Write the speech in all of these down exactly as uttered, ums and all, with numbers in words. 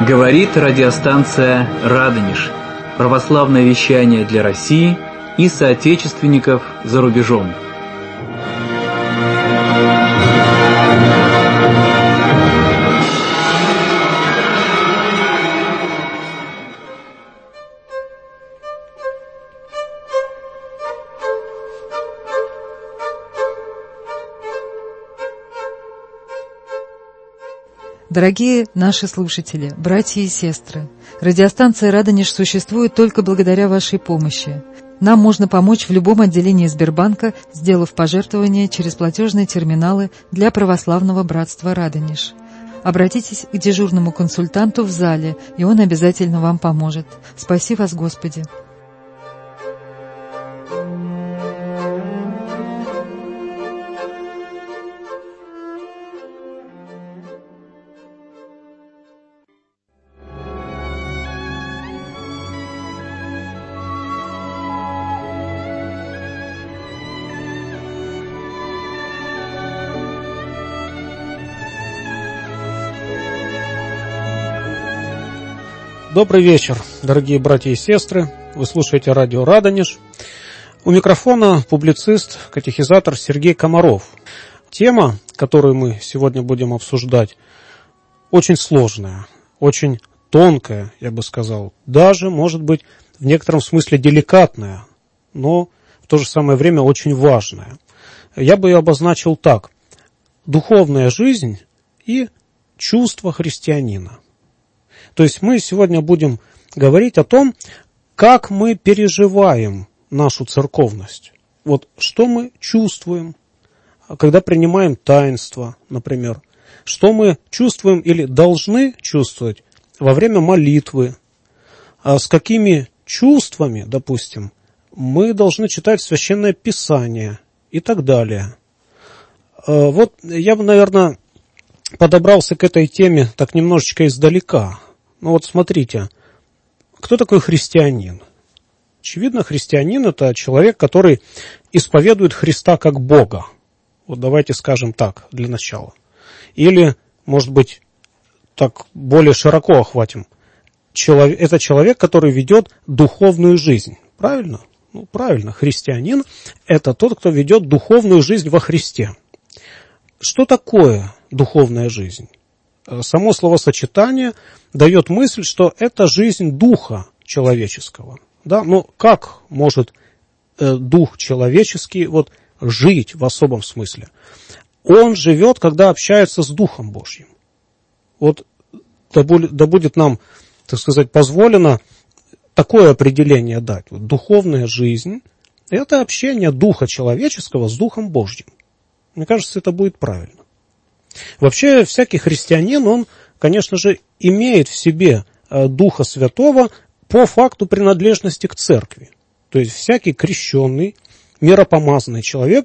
Говорит радиостанция «Радонеж». Православное вещание для России и соотечественников за рубежом. Дорогие наши слушатели, братья и сестры, радиостанция «Радонеж» существует только благодаря вашей помощи. Нам можно помочь в любом отделении Сбербанка, сделав пожертвование через платежные терминалы для православного братства «Радонеж». Обратитесь к дежурному консультанту в зале, и он обязательно вам поможет. Спаси вас, Господи! Добрый вечер, дорогие братья и сестры. Вы слушаете радио «Радонеж». У микрофона публицист, катехизатор Сергей Комаров. Тема, которую мы сегодня будем обсуждать, очень сложная, очень тонкая, я бы сказал. Даже, может быть, в некотором смысле деликатная, но в то же самое время очень важная. Я бы ее обозначил так. Духовная жизнь и чувство христианина. То есть мы сегодня будем говорить о том, как мы переживаем нашу церковность. Вот что мы чувствуем, когда принимаем таинство, например. Что мы чувствуем или должны чувствовать во время молитвы. А с какими чувствами, допустим, мы должны читать Священное Писание и так далее. Вот я бы, наверное, подобрался к этой теме так немножечко издалека. Ну вот смотрите, кто такой христианин? Очевидно, христианин – это человек, который исповедует Христа как Бога. Вот давайте скажем так для начала. Или, может быть, так более широко охватим. Человек, это человек, который ведет духовную жизнь. Правильно? Ну, правильно. Христианин – это тот, кто ведет духовную жизнь во Христе. Что такое духовная жизнь? Само словосочетание дает мысль, что это жизнь духа человеческого. Да? Но как может э, дух человеческий вот, жить в особом смысле? Он живет, когда общается с Духом Божьим. Вот да будет, да будет нам, так сказать, позволено такое определение дать. Вот, духовная жизнь – это общение духа человеческого с Духом Божьим. Мне кажется, это будет правильно. Вообще, всякий христианин, он, конечно же, имеет в себе Духа Святого по факту принадлежности к церкви. То есть, всякий крещенный, миропомазанный человек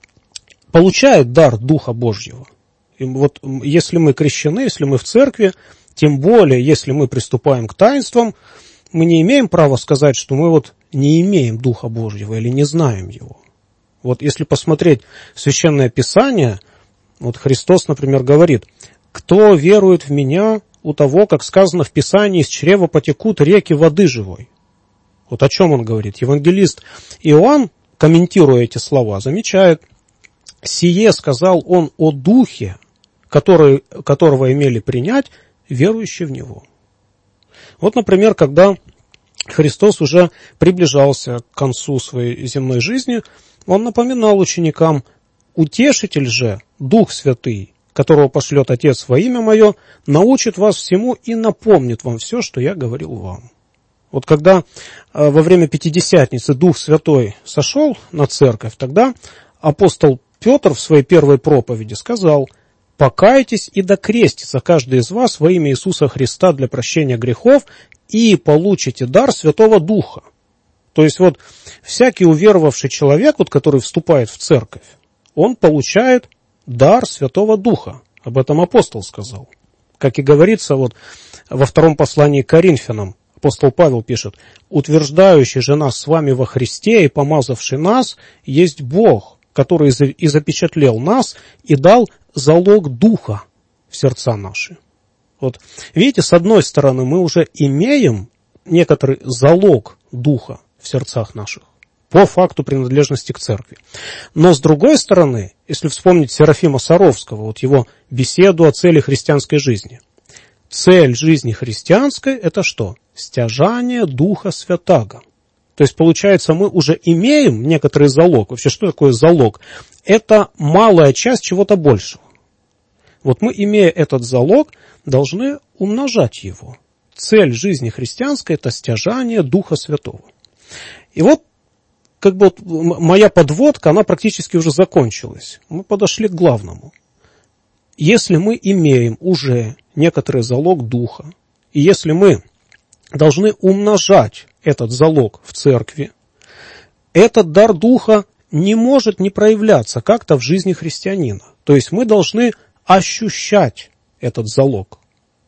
получает дар Духа Божьего. И вот если мы крещены, если мы в церкви, тем более, если мы приступаем к таинствам, мы не имеем права сказать, что мы вот не имеем Духа Божьего или не знаем Его. Вот если посмотреть Священное Писание, вот Христос, например, говорит: «Кто верует в Меня, у того, как сказано в Писании, из чрева потекут реки воды живой». Вот о чем он говорит. Евангелист Иоанн, комментируя эти слова, замечает: «Сие сказал он о Духе, который, которого имели принять верующие в Него». Вот, например, когда Христос уже приближался к концу своей земной жизни, он напоминал ученикам: «Утешитель же, Дух Святый, которого пошлет Отец во имя Мое, научит вас всему и напомнит вам все, что я говорил вам». Вот когда э, во время Пятидесятницы Дух Святой сошел на церковь, тогда апостол Петр в своей первой проповеди сказал: «Покайтесь и докрестится каждый из вас во имя Иисуса Христа для прощения грехов, и получите дар Святого Духа». То есть вот всякий уверовавший человек, вот, который вступает в церковь, он получает дар Святого Духа. Об этом апостол сказал. Как и говорится вот во втором послании к Коринфянам, апостол Павел пишет: «Утверждающий же нас с вами во Христе и помазавший нас есть Бог, который и запечатлел нас и дал залог Духа в сердца наши». Вот видите, с одной стороны, мы уже имеем некоторый залог духа в сердцах наших по факту принадлежности к церкви. Но с другой стороны, если вспомнить Серафима Саровского, вот его беседу о цели христианской жизни. Цель жизни христианской – это что? Стяжание Духа Святаго. То есть, получается, мы уже имеем некоторый залог. Вообще, что такое залог? Это малая часть чего-то большего. Вот мы, имея этот залог, должны умножать его. Цель жизни христианской – это стяжание Духа Святого. И вот, как бы вот моя подводка, она практически уже закончилась. Мы подошли к главному. Если мы имеем уже некоторый залог Духа, и если мы должны умножать этот залог в церкви, этот дар Духа не может не проявляться как-то в жизни христианина. То есть мы должны ощущать этот залог.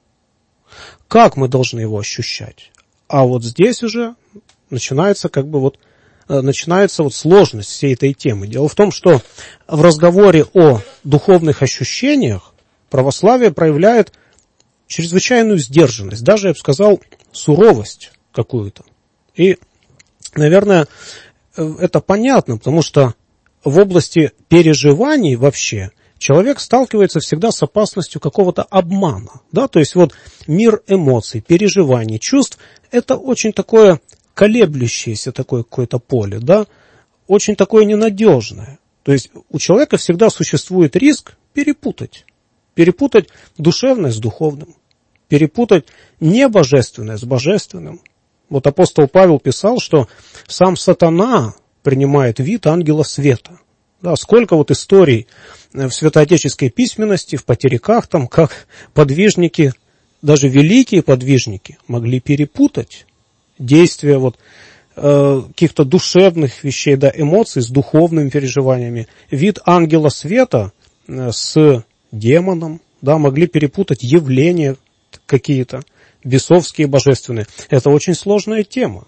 Как мы должны его ощущать? А вот здесь уже начинается как бы вот начинается вот сложность всей этой темы. Дело в том, что в разговоре о духовных ощущениях православие проявляет чрезвычайную сдержанность, даже, я бы сказал, суровость какую-то. И, наверное, это понятно, потому что в области переживаний вообще человек сталкивается всегда с опасностью какого-то обмана. Да? То есть вот мир эмоций, переживаний, чувств – это очень такое колеблющееся такое какое-то поле, да? Очень такое ненадежное. То есть у человека всегда существует риск перепутать. Перепутать душевное с духовным. Перепутать небожественное с божественным. Вот апостол Павел писал, что сам сатана принимает вид ангела света. Да, сколько вот историй в святоотеческой письменности, в потеряках, там, как подвижники, даже великие подвижники, могли перепутать действия вот, э, каких-то душевных вещей, да, эмоций с духовными переживаниями. Вид ангела света э, с демоном, да, могли перепутать явления какие-то, бесовские, божественные. Это очень сложная тема.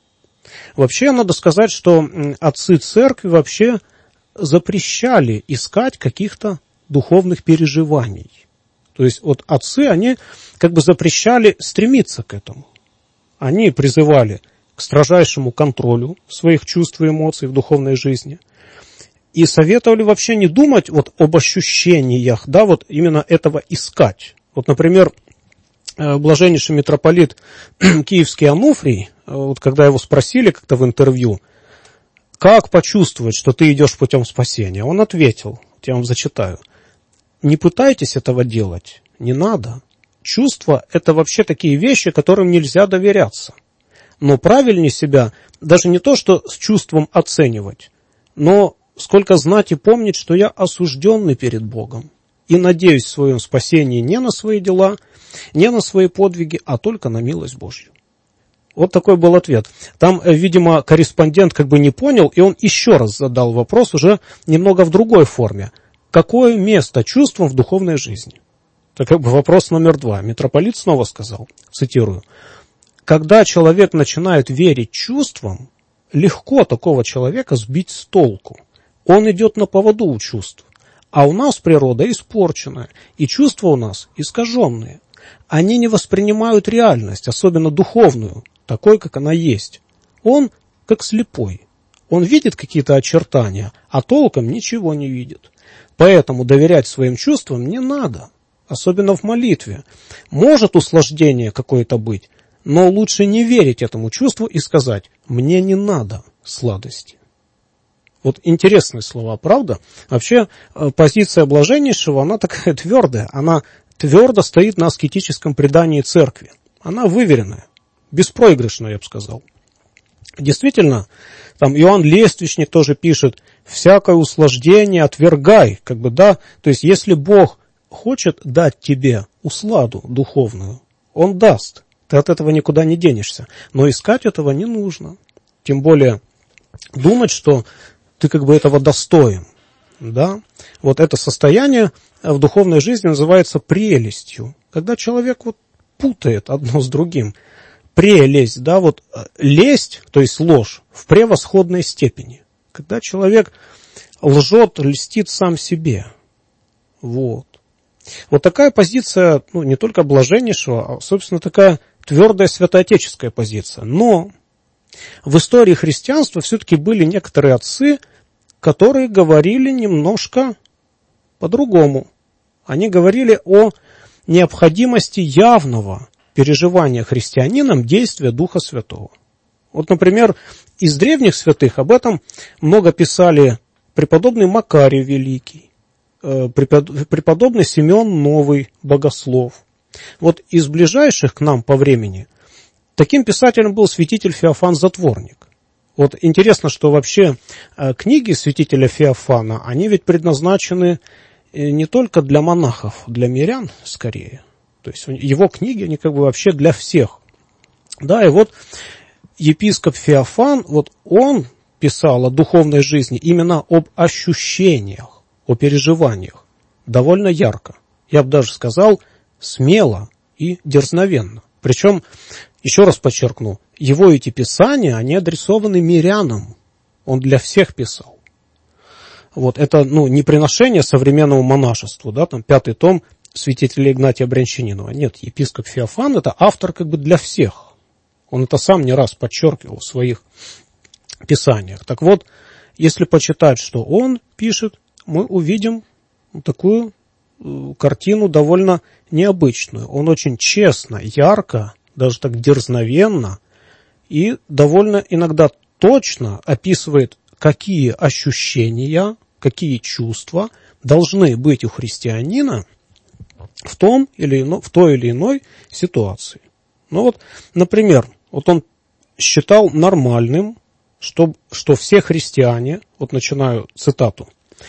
Вообще, надо сказать, что отцы церкви вообще запрещали искать каких-то духовных переживаний. То есть, вот отцы, они как бы запрещали стремиться к этому. Они призывали к строжайшему контролю своих чувств и эмоций в духовной жизни. И советовали вообще не думать вот об ощущениях, да, вот именно этого искать. Вот, например, блаженнейший митрополит Киевский Ануфрий, вот когда его спросили как-то в интервью, как почувствовать, что ты идешь путем спасения, он ответил, я вам зачитаю: не пытайтесь этого делать, не надо. Чувства – это вообще такие вещи, которым нельзя доверяться. Но правильнее себя даже не то, что с чувством оценивать, но сколько знать и помнить, что я осужденный перед Богом и надеюсь в своем спасении не на свои дела, не на свои подвиги, а только на милость Божью. Вот такой был ответ. Там, видимо, корреспондент как бы не понял, и он еще раз задал вопрос уже немного в другой форме. Какое место чувствам в духовной жизни? Это как бы вопрос номер два. Митрополит снова сказал, цитирую: когда человек начинает верить чувствам, легко такого человека сбить с толку. Он идет на поводу у чувств. А у нас природа испорченная, и чувства у нас искаженные. Они не воспринимают реальность, особенно духовную, такой, как она есть. Он как слепой. Он видит какие-то очертания, а толком ничего не видит. Поэтому доверять своим чувствам не надо, особенно в молитве. Может услаждение какое-то быть, но лучше не верить этому чувству и сказать: мне не надо сладости. Вот интересные слова, правда? Вообще позиция блаженнейшего, она такая твердая, она твердо стоит на аскетическом предании церкви. Она выверенная, беспроигрышная, я бы сказал. Действительно, там Иоанн Лествичник тоже пишет: всякое услаждение отвергай, как бы, да, то есть если Бог хочет дать тебе усладу духовную, Он даст, ты от этого никуда не денешься, но искать этого не нужно, тем более думать, что ты как бы этого достоин, да, вот это состояние в духовной жизни называется прелестью, когда человек вот путает одно с другим. Прелесть, да, вот лесть, то есть ложь, в превосходной степени. Когда человек лжет, льстит сам себе. Вот. Вот такая позиция, ну, не только блаженнейшего, а, собственно, такая твердая святоотеческая позиция. Но в истории христианства все-таки были некоторые отцы, которые говорили немножко по-другому. Они говорили о необходимости явного переживания христианином действия Духа Святого. Вот, например, из древних святых об этом много писали преподобный Макарий Великий, преподобный Симеон Новый, богослов. Вот из ближайших к нам по времени таким писателем был святитель Феофан Затворник. Вот интересно, что вообще книги святителя Феофана, они ведь предназначены не только для монахов, для мирян скорее. То есть его книги, они как бы вообще для всех. Да, и вот епископ Феофан, вот он писал о духовной жизни именно об ощущениях, о переживаниях, довольно ярко. Я бы даже сказал, смело и дерзновенно. Причем, еще раз подчеркну, его эти писания, они адресованы мирянам. Он для всех писал. Вот это, ну, не приношение современному монашеству, да, там пятый том святителя Игнатия Брянчанинова. Нет, епископ Феофан это автор как бы для всех. Он это сам не раз подчеркивал в своих писаниях. Так вот, если почитать, что он пишет, мы увидим такую картину довольно необычную. Он очень честно, ярко, даже так дерзновенно и довольно иногда точно описывает, какие ощущения, какие чувства должны быть у христианина в том или ино, в той или иной ситуации. Ну вот, например, вот он считал нормальным, что, что все христиане, вот начинаю цитату,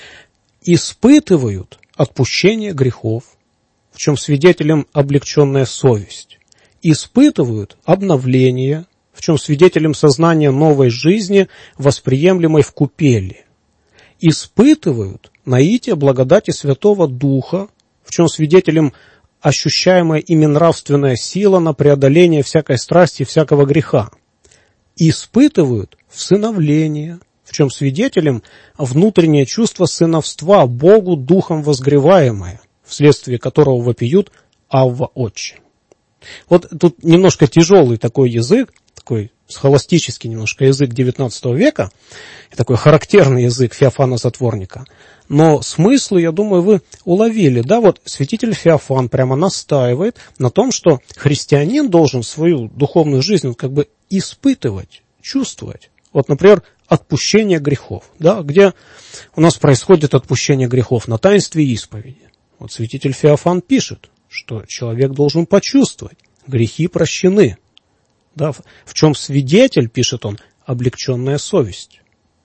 испытывают отпущение грехов, в чем свидетелем облегченная совесть, испытывают обновление, в чем свидетелем сознания новой жизни, восприемлемой в купели, испытывают наитие благодати Святого Духа, в чем свидетелем ощущаемая ими нравственная сила на преодоление всякой страсти и всякого греха, испытывают всыновление, в чем свидетелем внутреннее чувство сыновства Богу Духом возгреваемое, вследствие которого вопиют «Авва, Отче». Вот тут немножко тяжелый такой язык, такой схоластический немножко язык девятнадцатого века, такой характерный язык Феофана Затворника. Но смысл, я думаю, вы уловили. Да, вот святитель Феофан прямо настаивает на том, что христианин должен свою духовную жизнь как бы испытывать, чувствовать. Вот, например, отпущение грехов. Да, где у нас происходит отпущение грехов? На таинстве исповеди. Вот святитель Феофан пишет, что человек должен почувствовать, грехи прощены. Да, в чем свидетель, пишет он, облегченная совесть.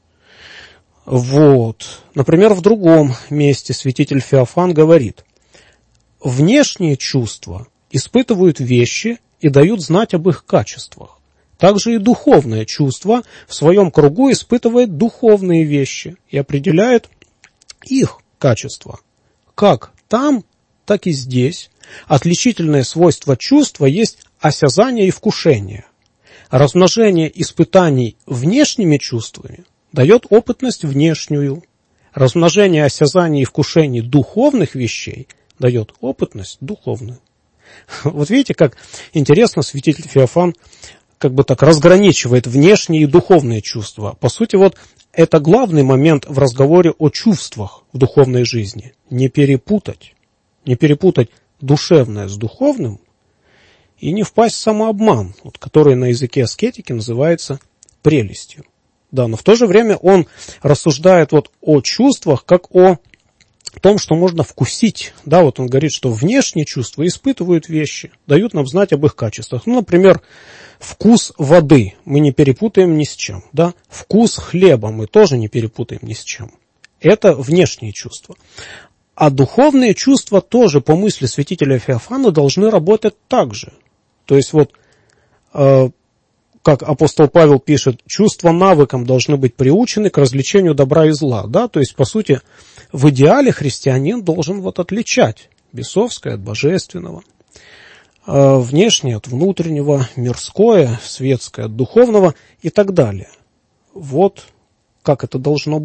Вот. Например, в другом месте святитель Феофан говорит: внешние чувства испытывают вещи и дают знать об их качествах. Также и духовное чувство в своем кругу испытывает духовные вещи и определяет их качества. Как там, так и здесь отличительное свойство чувства есть осязание и вкушение. Размножение испытаний внешними чувствами дает опытность внешнюю. Размножение осязаний и вкушений духовных вещей дает опытность духовную. Вот видите, как интересно святитель Феофан как бы так разграничивает внешние и духовные чувства. По сути, вот это главный момент в разговоре о чувствах в духовной жизни. Не перепутать. Не перепутать душевное с духовным и не впасть в самообман, вот, который на языке аскетики называется прелестью. Да, но в то же время он рассуждает вот о чувствах как о том, что можно вкусить. Да, вот он говорит, что внешние чувства испытывают вещи, дают нам знать об их качествах. Ну, например, вкус воды мы не перепутаем ни с чем. Да? Вкус хлеба мы тоже не перепутаем ни с чем. Это внешние чувства. А духовные чувства тоже, по мысли святителя Феофана, должны работать так же. То есть вот, э, как апостол Павел пишет, чувства навыкам должны быть приучены к различению добра и зла. Да? То есть, по сути, в идеале христианин должен вот отличать бесовское от божественного, э, внешнее от внутреннего, мирское, светское от духовного и так далее. Вот как это должно быть.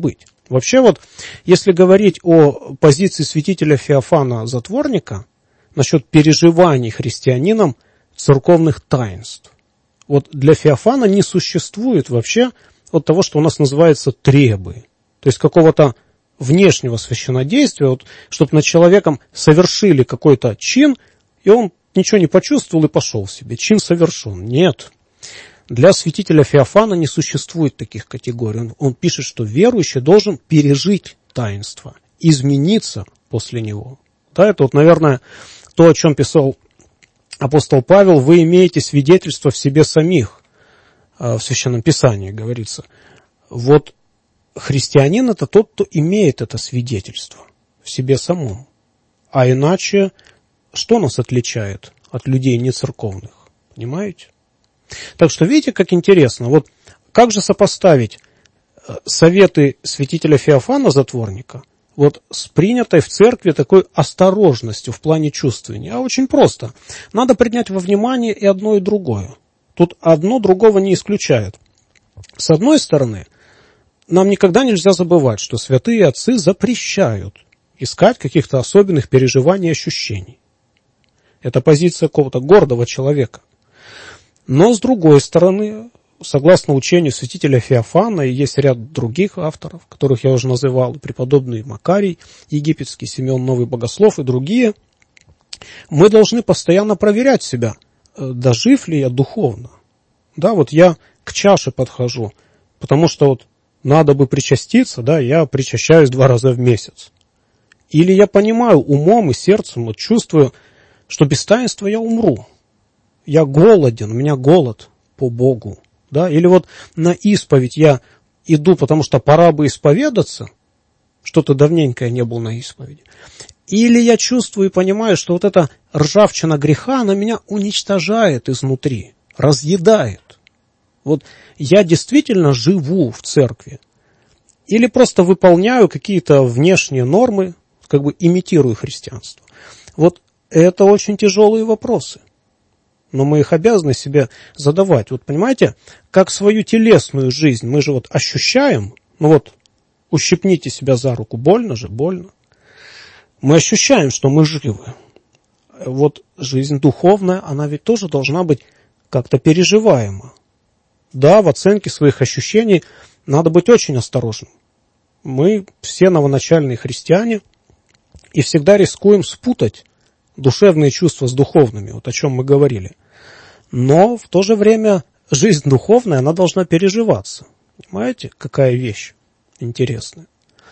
Вообще вот, если говорить о позиции святителя Феофана Затворника насчет переживаний христианином церковных таинств, вот для Феофана не существует вообще вот того, что у нас называется требы, то есть какого-то внешнего священнодействия, вот, чтобы над человеком совершили какой-то чин, и он ничего не почувствовал и пошел себе. Чин совершен. Нет. Для святителя Феофана не существует таких категорий. Он, он пишет, что верующий должен пережить таинство, измениться после него. Да, это вот, наверное, то, о чем писал апостол Павел: вы имеете свидетельство в себе самих. В Священном Писании говорится. Вот христианин — это тот, кто имеет это свидетельство в себе самом. А иначе что нас отличает от людей нецерковных? Понимаете? Так что видите, как интересно. Вот как же сопоставить советы святителя Феофана Затворника вот с принятой в церкви такой осторожностью в плане чувствования? А очень просто. Надо принять во внимание и одно, и другое. Тут одно другого не исключает. С одной стороны, нам никогда нельзя забывать, что святые отцы запрещают искать каких-то особенных переживаний и ощущений. Это позиция какого-то гордого человека. Но, с другой стороны, согласно учению святителя Феофана, и есть ряд других авторов, которых я уже называл, преподобный Макарий Египетский, Симеон Новый Богослов и другие, мы должны постоянно проверять себя, дожив ли я духовно. Да, вот я к чаше подхожу, потому что вот надо бы причаститься, да, я причащаюсь два раза в месяц. Или я понимаю умом и сердцем, вот чувствую, что без таинства я умру. Я голоден, у меня голод по Богу. Да? Или вот на исповедь я иду, потому что пора бы исповедаться, что-то давненько я не был на исповеди. Или я чувствую и понимаю, что вот эта ржавчина греха, она меня уничтожает изнутри, разъедает. Вот я действительно живу в церкви. Или просто выполняю какие-то внешние нормы, как бы имитирую христианство. Вот это очень тяжелые вопросы. Но мы их обязаны себе задавать. Вот понимаете, как свою телесную жизнь мы же вот ощущаем, ну вот ущипните себя за руку, больно же, больно. Мы ощущаем, что мы живы. Вот жизнь духовная, она ведь тоже должна быть как-то переживаема. Да, в оценке своих ощущений надо быть очень осторожным. Мы все новоначальные христиане и всегда рискуем спутать душевные чувства с духовными, вот о чем мы говорили. Но в то же время жизнь духовная, она должна переживаться. Понимаете, какая вещь интересная.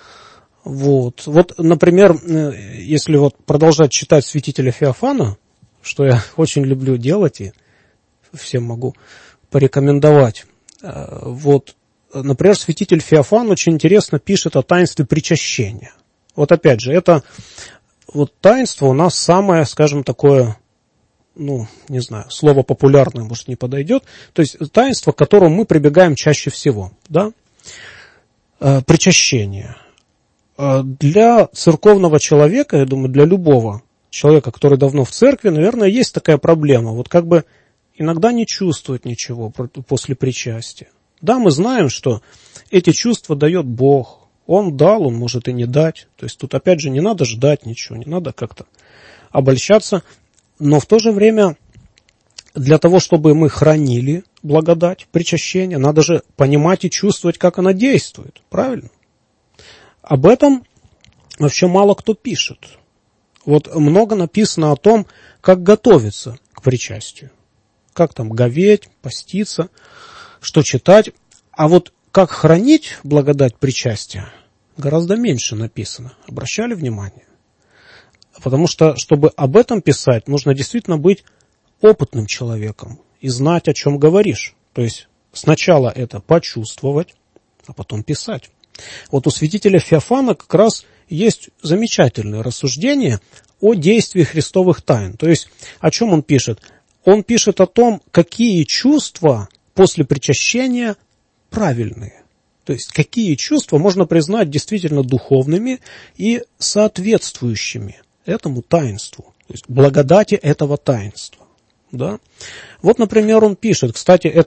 Вот, вот, например, если вот продолжать читать святителя Феофана, что я очень люблю делать и всем могу порекомендовать, вот, например, святитель Феофан очень интересно пишет о таинстве причащения. Вот опять же, это вот таинство у нас самое, скажем, такое, ну, не знаю, слово популярное, может, не подойдет, то есть таинство, к которому мы прибегаем чаще всего, да, причащение. Для церковного человека, я думаю, для любого человека, который давно в церкви, наверное, есть такая проблема. Вот как бы иногда не чувствует ничего после причастия. Да, мы знаем, что эти чувства дает Бог. Он дал, он может и не дать. То есть тут опять же не надо ждать ничего, не надо как-то обольщаться. Но в то же время для того, чтобы мы хранили благодать причащения, надо же понимать и чувствовать, как она действует. Правильно? Об этом вообще мало кто пишет. Вот много написано о том, как готовиться к причастию. Как там говеть, поститься, что читать. А вот как хранить благодать причастия, гораздо меньше написано. Обращали внимание? Потому что, чтобы об этом писать, нужно действительно быть опытным человеком и знать, о чем говоришь. То есть сначала это почувствовать, а потом писать. Вот у святителя Феофана как раз есть замечательное рассуждение о действии христовых тайн. То есть о чем он пишет? Он пишет о том, какие чувства после причащения правильные. То есть какие чувства можно признать действительно духовными и соответствующими этому таинству, то есть благодати этого таинства. Да? Вот, например, он пишет, кстати, это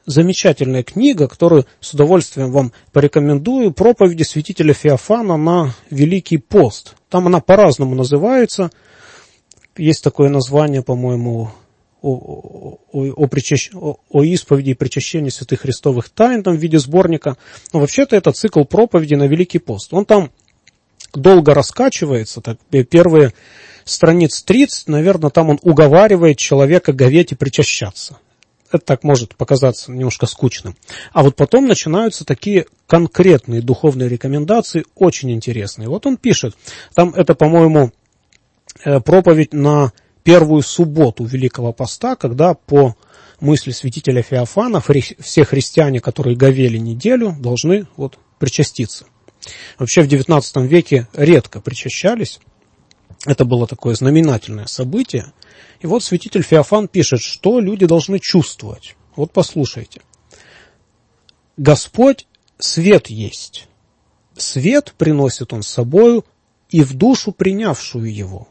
замечательная книга, которую с удовольствием вам порекомендую, проповеди святителя Феофана на Великий пост. Там она по-разному называется. Есть такое название, по-моему, о, о, о, причащ... о, о исповеди и причащении святых христовых тайн, там в виде сборника. Но вообще-то это цикл проповедей на Великий пост. Он там долго раскачивается, так, первые страниц тридцать, наверное, там он уговаривает человека говеть и причащаться. Это так может показаться немножко скучным. А вот потом начинаются такие конкретные духовные рекомендации, очень интересные. Вот он пишет, там это, по-моему, проповедь на первую субботу Великого Поста, когда по мысли святителя Феофана все христиане, которые говели неделю, должны вот причаститься. Вообще в девятнадцатом веке редко причащались. Это было такое знаменательное событие. И вот святитель Феофан пишет, что люди должны чувствовать. Вот послушайте. Господь свет есть. Свет приносит он с собою и в душу принявшую его.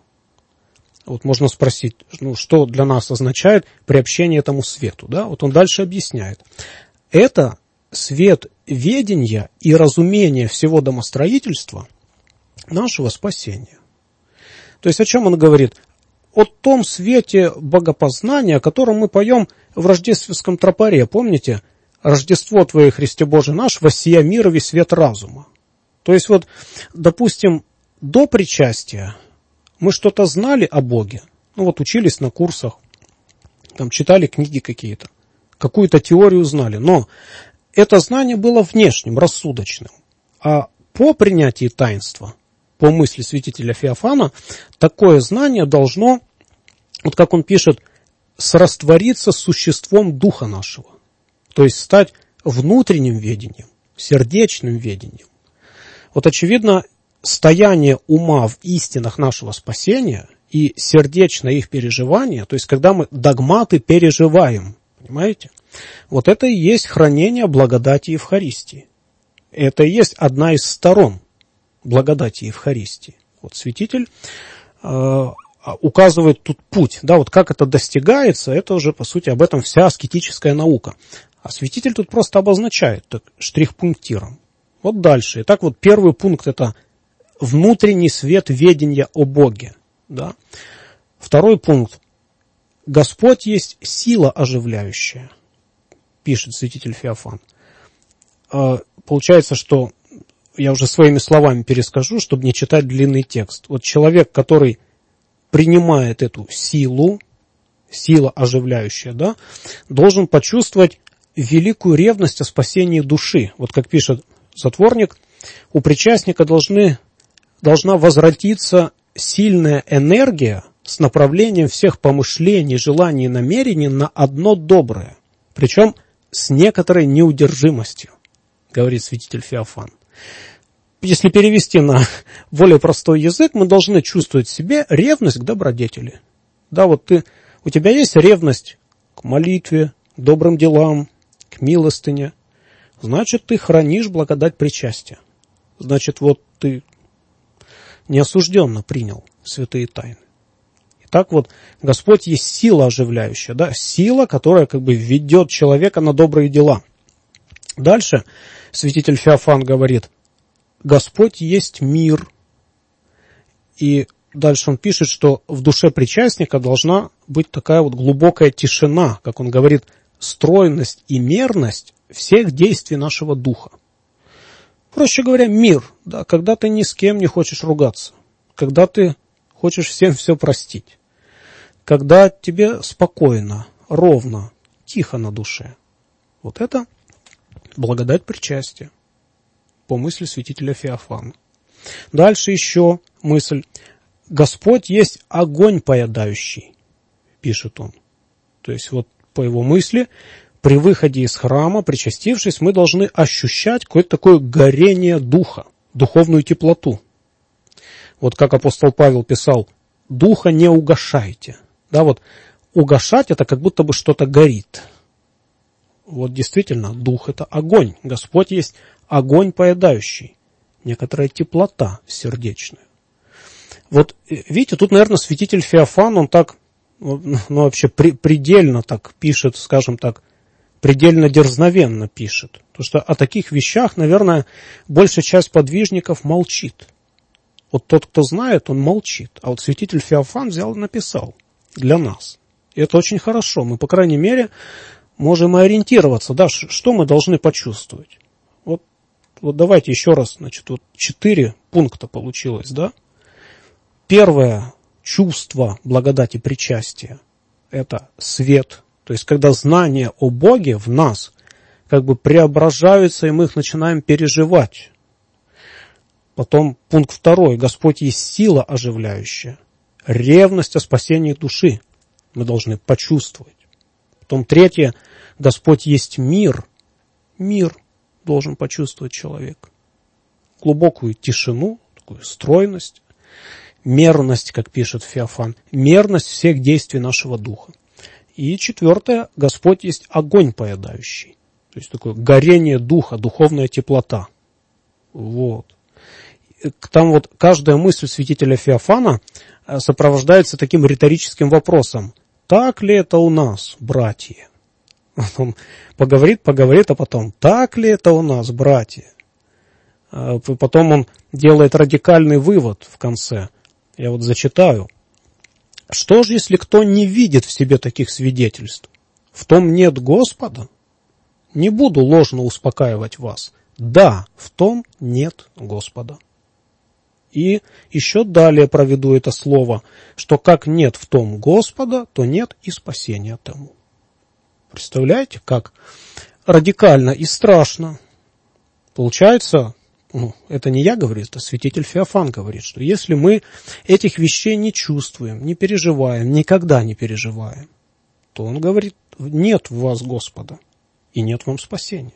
Вот можно спросить, ну, что для нас означает приобщение этому свету. Да? Вот он дальше объясняет. Это свет ведения и разумения всего домостроительства нашего спасения. То есть о чем он говорит? О том свете богопознания, о котором мы поем в рождественском тропаре. Помните? Рождество Твое, Христе Боже наш, воссия мирови свет разума. То есть вот, допустим, до причастия мы что-то знали о Боге. Ну вот учились на курсах, там читали книги какие-то, какую-то теорию знали. Но это знание было внешним, рассудочным. А по принятии таинства, по мысли святителя Феофана, такое знание должно, вот как он пишет, сраствориться с существом духа нашего. То есть стать внутренним ведением, сердечным ведением. Вот очевидно, стояние ума в истинах нашего спасения и сердечное их переживание, то есть когда мы догматы переживаем, понимаете? Вот это и есть хранение благодати Евхаристии. Это и есть одна из сторон благодати Евхаристии. Вот святитель э, указывает тут путь. Да, вот как это достигается, это уже, по сути, об этом вся аскетическая наука. А святитель тут просто обозначает так, штрих-пунктиром. Вот дальше. Итак, вот первый пункт – это внутренний свет ведения о Боге. Да? Второй пункт – Господь есть сила оживляющая, пишет святитель Феофан. Э, получается, что я уже своими словами перескажу, чтобы не читать длинный текст. Вот человек, который принимает эту силу, сила оживляющая, да, должен почувствовать великую ревность о спасении души. Вот как пишет затворник, у причастника должны, должна возвратиться сильная энергия с направлением всех помышлений, желаний и намерений на одно доброе, причем с некоторой неудержимостью, говорит святитель Феофан. Если перевести на более простой язык, мы должны чувствовать в себе ревность к добродетели. Да, вот ты, у тебя есть ревность к молитве, к добрым делам, к милостыне. Значит, ты хранишь благодать причастия. Значит, вот ты неосужденно принял святые тайны. Итак, вот Господь есть сила оживляющая, да, сила, которая как бы ведет человека на добрые дела. Дальше святитель Феофан говорит, Господь есть мир. И дальше он пишет, что в душе причастника должна быть такая вот глубокая тишина, как он говорит, стройность и мерность всех действий нашего духа. Проще говоря, мир, да, когда ты ни с кем не хочешь ругаться, когда ты хочешь всем все простить, когда тебе спокойно, ровно, тихо на душе. Вот это благодать причастия, по мысли святителя Феофана. Дальше еще мысль. Господь есть огонь поедающий, пишет он. То есть вот по его мысли, при выходе из храма, причастившись, мы должны ощущать какое-то такое горение духа, духовную теплоту. Вот как апостол Павел писал, духа не угашайте. Да, вот угашать это как будто бы что-то горит. Вот действительно, дух это огонь. Господь есть огонь поедающий. Некоторая теплота сердечная. Вот видите, тут, наверное, святитель Феофан, он так, ну вообще при, предельно так пишет, скажем так, предельно дерзновенно пишет. Потому что о таких вещах, наверное, большая часть подвижников молчит. Вот тот, кто знает, он молчит. А вот святитель Феофан взял и написал для нас. И это очень хорошо. Мы, по крайней мере, можем и ориентироваться. Да, что мы должны почувствовать? Вот, вот давайте еще раз. Значит, вот четыре пункта получилось, да? Первое чувство благодати причастия – это свет. То есть, когда знания о Боге в нас как бы преображаются, и мы их начинаем переживать. Потом пункт второй. Господь есть сила оживляющая. Ревность о спасении души мы должны почувствовать. Потом третье. Господь есть мир. Мир должен почувствовать человек. Глубокую тишину, такую стройность, мерность, как пишет Феофан, мерность всех действий нашего духа. И четвертое. Господь есть огонь поедающий. То есть такое горение духа, духовная теплота. Вот. Там вот каждая мысль святителя Феофана сопровождается таким риторическим вопросом. Так ли это у нас, братья? Он поговорит, поговорит, а потом, так ли это у нас, братья? Потом он делает радикальный вывод в конце. Я вот зачитаю. Что же, если кто не видит в себе таких свидетельств? В том нет Господа? Не буду ложно успокаивать вас. Да, в том нет Господа. И еще далее проведу это слово, что как нет в том Господа, то нет и спасения тому. Представляете, как радикально и страшно. Получается, ну, это не я говорю, это святитель Феофан говорит, что если мы этих вещей не чувствуем, не переживаем, никогда не переживаем, то он говорит, нет в вас Господа и нет вам спасения.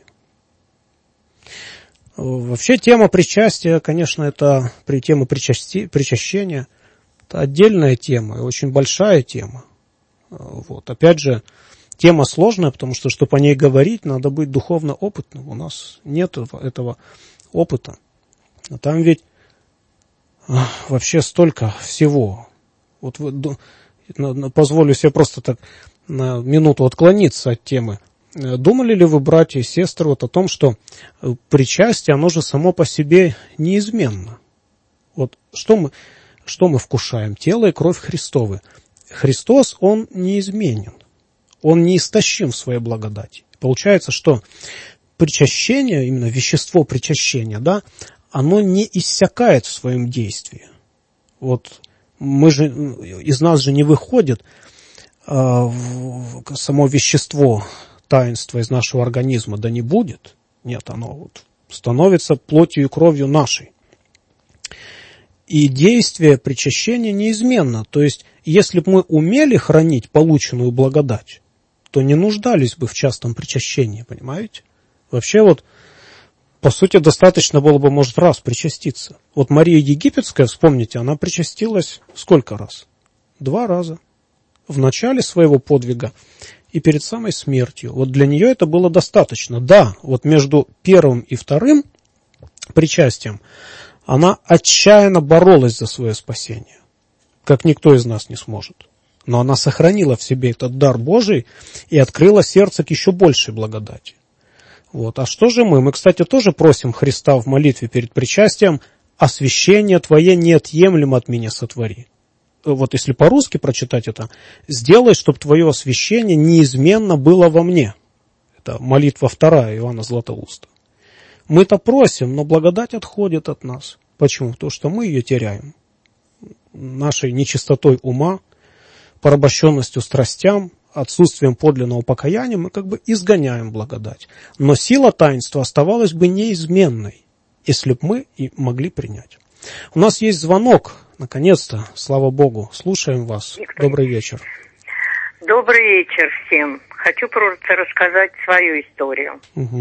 Вообще тема причастия, конечно, это тема причасти, причащения, это отдельная тема, очень большая тема. Вот. Опять же, тема сложная, потому что, чтобы о ней говорить, надо быть духовно опытным. У нас нет этого опыта. А там ведь вообще столько всего. Вот позволю себе просто так на минуту отклониться от темы. Думали ли вы, братья и сестры, вот о том, что причастие, оно же само по себе неизменно? Вот что мы, что мы вкушаем? Тело и кровь Христовы. Христос, Он неизменен. Он неистощим в своей благодати. Получается, что причащение, именно вещество причащения, да, оно не иссякает в своем действии. Вот мы же, из нас же не выходит а, в, само вещество таинства из нашего организма, да не будет. Нет, оно вот становится плотью и кровью нашей. И действие причащения неизменно. То есть, если бы мы умели хранить полученную благодать, то не нуждались бы в частом причащении, понимаете? Вообще вот, по сути, достаточно было бы, может, раз причаститься. Вот Мария Египетская, вспомните, она причастилась сколько раз? Два раза. В начале своего подвига и перед самой смертью. Вот для нее это было достаточно. Да, вот между первым и вторым причастием она отчаянно боролась за свое спасение, как никто из нас не сможет. Но она сохранила в себе этот дар Божий и открыла сердце к еще большей благодати. Вот. А что же мы? Мы, кстати, тоже просим Христа в молитве перед причастием: «Освящение Твое неотъемлемо от меня сотвори». Вот если по-русски прочитать это: «Сделай, чтобы Твое освящение неизменно было во мне». Это молитва вторая Иоанна Златоуста. Мы-то просим, но благодать отходит от нас. Почему? Потому что мы ее теряем. Нашей нечистотой ума, порабощенностью страстям, отсутствием подлинного покаяния мы как бы изгоняем благодать. Но сила таинства оставалась бы неизменной, если бы мы и могли принять. У нас есть звонок, наконец-то, слава Богу. Слушаем вас. Никто Добрый не... вечер. Добрый вечер всем. Хочу просто рассказать свою историю. Угу.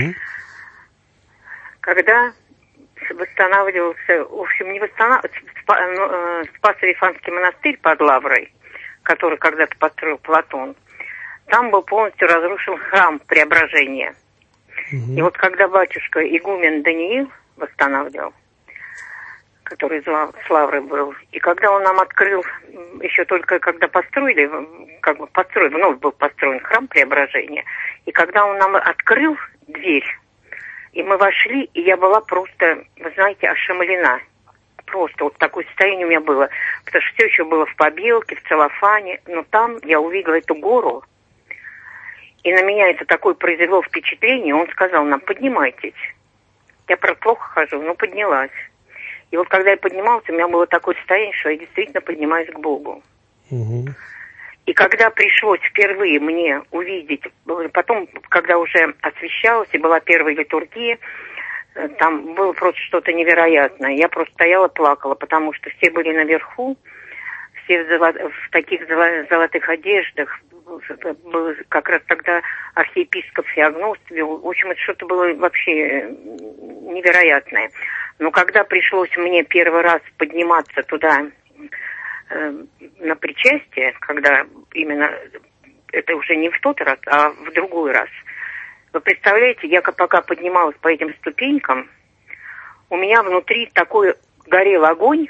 Когда восстанавливался, в общем, не восстанавливался, спас Вифанский монастырь под Лаврой, который когда-то построил Платон, там был полностью разрушен храм Преображения. Угу. И вот когда батюшка игумен Даниил восстанавливал, который из Лавры был. И когда он нам открыл, еще только когда построили, как бы построили, вновь был построен храм Преображения, и когда он нам открыл дверь, и мы вошли, и я была просто, вы знаете, ошеломлена. Просто вот такое состояние у меня было. Потому что все еще было в побелке, в целлофане. Но там я увидела эту гору. И на меня это такое произвело впечатление. Он сказал нам: поднимайтесь. Я, правда, плохо хожу, но поднялась. И вот когда я поднималась, у меня было такое состояние, что я действительно поднимаюсь к Богу. Угу. И когда пришлось впервые мне увидеть, потом, когда уже освещалась и была первая литургия, там было просто что-то невероятное. Я просто стояла, плакала, потому что все были наверху, все в, золот... в таких золотых одеждах. Был как раз тогда архиепископ Феогност вел. В общем, это что-то было вообще невероятное. Но когда пришлось мне первый раз подниматься туда э, на причастие, когда именно это уже не в тот раз, а в другой раз, вы представляете, я пока поднималась по этим ступенькам, у меня внутри такой горел огонь,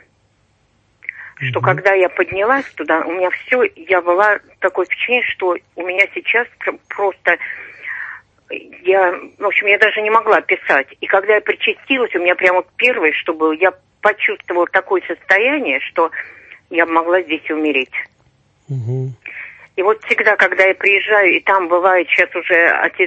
что mm-hmm. когда я поднялась туда, у меня все, я была такое впечатление, что у меня сейчас просто, я, в общем, я даже не могла писать. И когда я причастилась, у меня прямо первое, что было, я почувствовала такое состояние, что я могла здесь умереть. Mm-hmm. И вот всегда, когда я приезжаю, и там бывает, сейчас уже отец,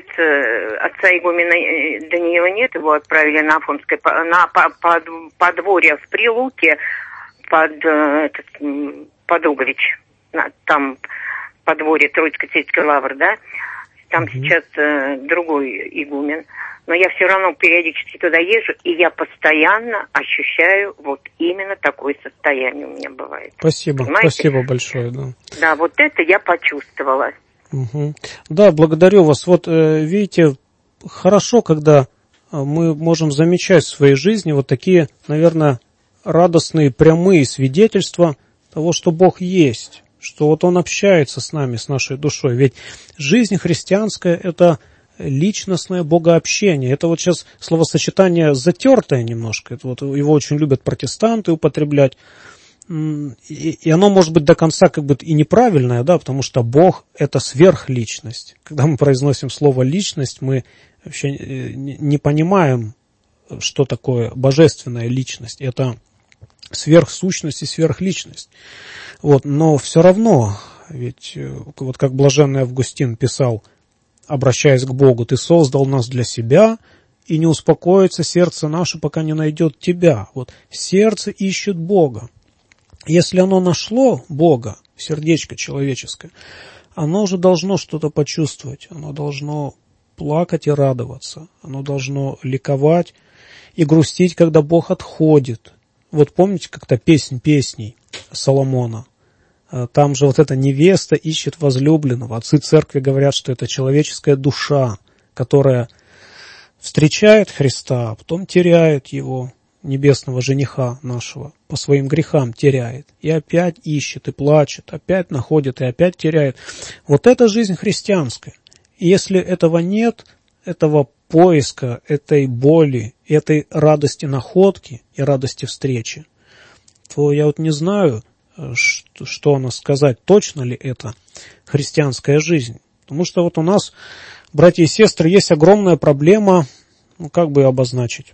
отца игумена Даниила нет, его отправили на Афонское, на под, подворье в Прилуке, под, этот, под Углич, там подворье Троицко-Сельской лавры, да, там mm-hmm. сейчас э, другой игумен. Но я все равно периодически туда езжу, и я постоянно ощущаю вот именно такое состояние у меня бывает. Спасибо, понимаете? Спасибо большое. Да. Да, вот это я почувствовала. Угу. Да, благодарю вас. Вот видите, хорошо, когда мы можем замечать в своей жизни вот такие, наверное, радостные, прямые свидетельства того, что Бог есть, что вот Он общается с нами, с нашей душой. Ведь жизнь христианская – это личностное богообщение. Это вот сейчас словосочетание затертое немножко. Это вот его очень любят протестанты употреблять. И, и оно может быть до конца как бы и неправильное, да, потому что Бог – это сверхличность. Когда мы произносим слово «личность», мы вообще не понимаем, что такое божественная личность. Это сверхсущность и сверхличность. Вот, но все равно, ведь вот как блаженный Августин писал, обращаясь к Богу: «Ты создал нас для себя, и не успокоится сердце наше, пока не найдет тебя». Вот сердце ищет Бога. Если оно нашло Бога, сердечко человеческое, оно уже должно что-то почувствовать, оно должно плакать и радоваться, оно должно ликовать и грустить, когда Бог отходит. Вот помните как-то песнь песней Соломона? Там же вот эта невеста ищет возлюбленного. Отцы церкви говорят, что это человеческая душа, которая встречает Христа, а потом теряет его, небесного жениха нашего, по своим грехам теряет. И опять ищет, и плачет, опять находит, и опять теряет. Вот это жизнь христианская. И если этого нет, этого поиска, этой боли, этой радости находки и радости встречи, то я вот не знаю, что, что о нас сказать, точно ли это христианская жизнь. Потому что вот у нас, братья и сестры, есть огромная проблема, ну как бы обозначить,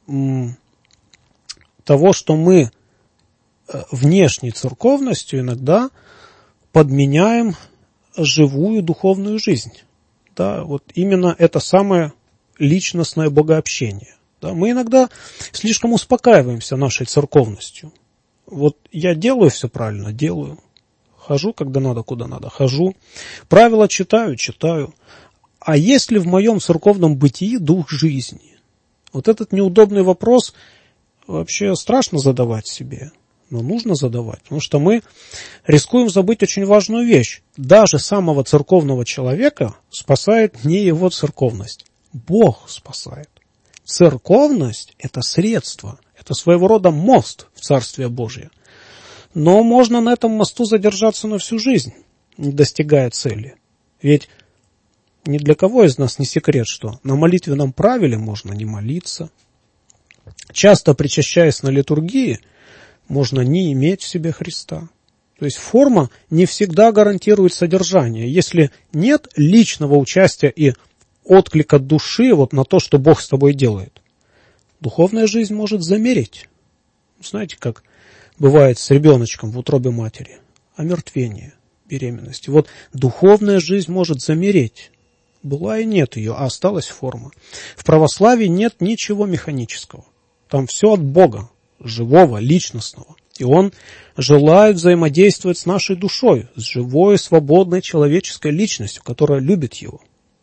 того, что мы внешней церковностью иногда подменяем живую духовную жизнь. Да, вот именно это самое личностное богообщение. Да, мы иногда слишком успокаиваемся нашей церковностью. Вот я делаю все правильно, делаю. Хожу, когда надо, куда надо, хожу. Правила читаю, читаю. А есть ли в моем церковном бытии дух жизни? Вот этот неудобный вопрос вообще страшно задавать себе. Но нужно задавать, потому что мы рискуем забыть очень важную вещь. Даже самого церковного человека спасает не его церковность. Бог спасает. Церковность – это средство, это своего рода мост в Царствие Божие. Но можно на этом мосту задержаться на всю жизнь, не достигая цели. Ведь ни для кого из нас не секрет, что на молитвенном правиле можно не молиться. часто причащаясь на литургии, можно не иметь в себе Христа. То есть форма не всегда гарантирует содержание. Если нет личного участия и отклика души вот на то, что Бог с тобой делает, духовная жизнь может замереть. Знаете, как бывает с ребеночком в утробе матери? Омертвение беременности. Вот духовная жизнь может замереть. Была и нет ее, а осталась форма. В православии нет ничего механического. Там все от Бога, живого, личностного. И Он желает взаимодействовать с нашей душой, с живой, свободной человеческой личностью, которая любит Его.